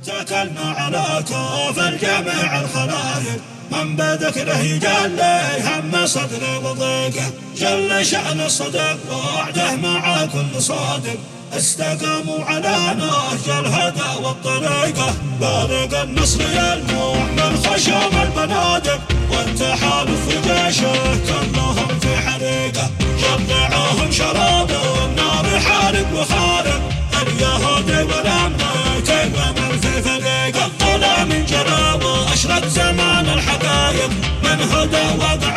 اتكلنا على كوف الجميع الخلايق، من بذكره يجلي هم صدري وضيقه، جل شأن الصدق وعده مع كل صادق، استقاموا على نهج الهدى والطريقة، بارق النصر يلموع من خشم البنادق، والتحالف في جيشه كلهم في حريقه، جمعوهم شراب النار حارق وخارق، اليهودي والامريكي ومن في فريقه، الظلام انجلى واشرق زمان الحقائق، من هدى وقع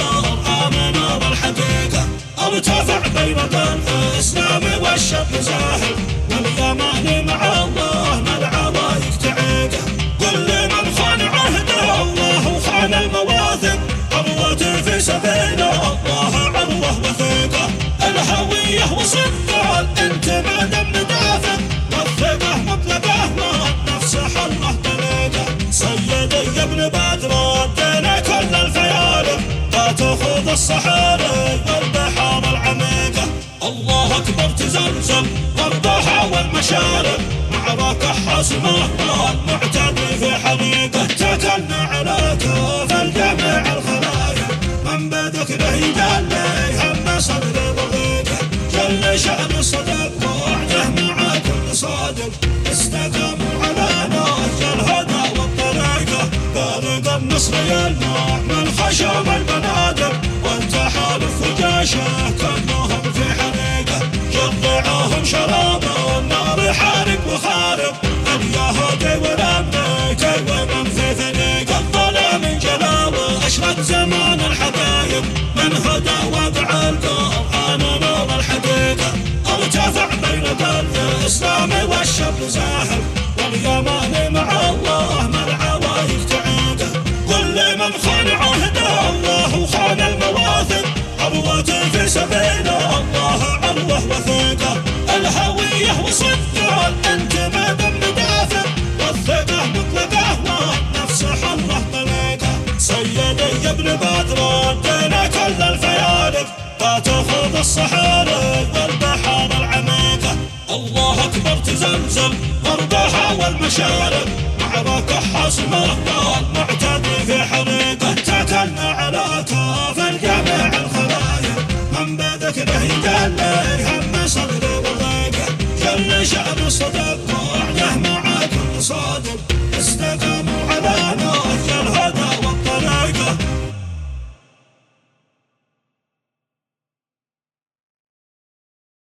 القرآن نور الحقيقة، ارتفع بيرق الاسلام والشر زاهر، واليمان مع الله ما العوايق تعيقه، كل من خان عهده الله وخان المواثق، عروتي في سبيل الله عروه وثيقه، الهويه وصدق الانتماء مدافع، والثقه مطلقه والنفس حله طريقه، سيدي يا ابن بدر ادينا كل الفيالق، لا تخوض الصحاري والبحار العميقه، الله اكبر تزلزل ارضها والمشارق، معركه حاسمه والمعتدي في حريقه، اتكلنا على كوف الجميع الخلايق، من بذكره يجلي هم صدري وضيقه، جل شأن الصدق وعده مع كل صادق، استقاموا على نهج الهدى والطريقه، بارق النصر يلمع من خشم البنادق، والتحالف في جيشه كلهم في حريقه، جمعوهم شراب النار حارق وخارق، اليهودي والامريكي ومن في فريقه، الظلام انجلى واشرق زمان الحقائق، من هدى وقع القرآن نور الحقيقه، ارتفع بيرق الاسلام والشر زاهر، واليمان مع الله ما العوايق تعيقه، كل من خان عهده الله وخان المواثق، عروتي في سبيل الله عروه وثيقه، الهويه وصدق الانتماء مدافع، والثقه مطلقه والنفس حره طريقه، سيدي يا ابن بدر ادينا كل الفيالق، لا تخوض الصحاري والبحار العميقه، الله اكبر تزلزل ارضها والمشارق، معركه حاسمه والمعتدي في حريقه، اتكلنا على كوف الجميع الخلايق، من بذكره يجلي